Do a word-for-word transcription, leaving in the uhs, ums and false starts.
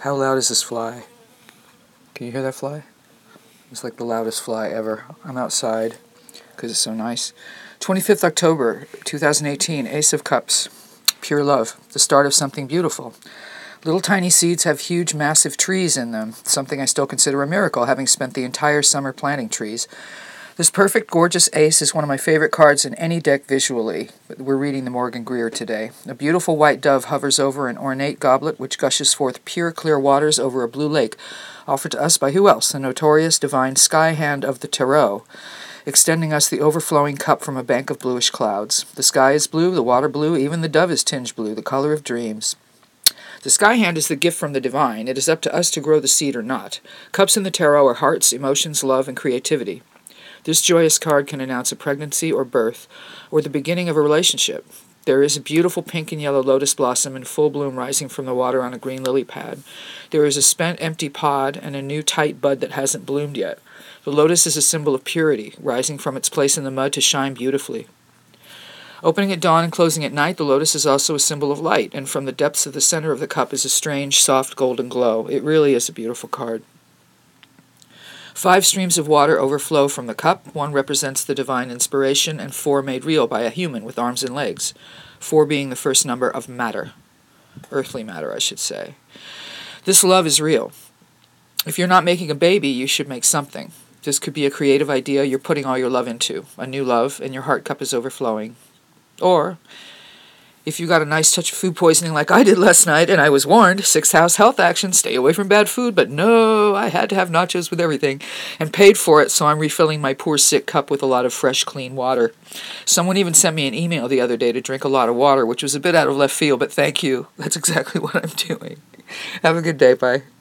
How loud is this fly? Can you hear that fly? It's like the loudest fly ever. I'm outside because it's so nice. twenty-fifth October, two thousand eighteen, Ace of Cups. Pure love, the start of something beautiful. Little tiny seeds have huge, massive trees in them, something I still consider a miracle, having spent the entire summer planting trees. This perfect, gorgeous ace is one of my favorite cards in any deck visually. We're reading the Morgan Greer today. A beautiful white dove hovers over an ornate goblet which gushes forth pure, clear waters over a blue lake, offered to us by who else? The notorious divine sky hand of the tarot, extending us the overflowing cup from a bank of bluish clouds. The sky is blue, the water blue, even the dove is tinged blue, the color of dreams. The sky hand is the gift from the divine. It is up to us to grow the seed or not. Cups in the tarot are hearts, emotions, love, and creativity. This joyous card can announce a pregnancy or birth, or the beginning of a relationship. There is a beautiful pink and yellow lotus blossom in full bloom rising from the water on a green lily pad. There is a spent, empty pod and a new tight bud that hasn't bloomed yet. The lotus is a symbol of purity, rising from its place in the mud to shine beautifully. Opening at dawn and closing at night, the lotus is also a symbol of light, and from the depths of the center of the cup is a strange, soft golden glow. It really is a beautiful card. Five streams of water overflow from the cup. One represents the divine inspiration, and four made real by a human with arms and legs. Four being the first number of matter. Earthly matter, I should say. This love is real. If you're not making a baby, you should make something. This could be a creative idea you're putting all your love into. A new love, and your heart cup is overflowing. Or, if you got a nice touch of food poisoning like I did last night, and I was warned, sixth house health action, stay away from bad food, but no, I had to have nachos with everything, and paid for it, so I'm refilling my poor sick cup with a lot of fresh, clean water. Someone even sent me an email the other day to drink a lot of water, which was a bit out of left field, but thank you. That's exactly what I'm doing. Have a good day. Bye.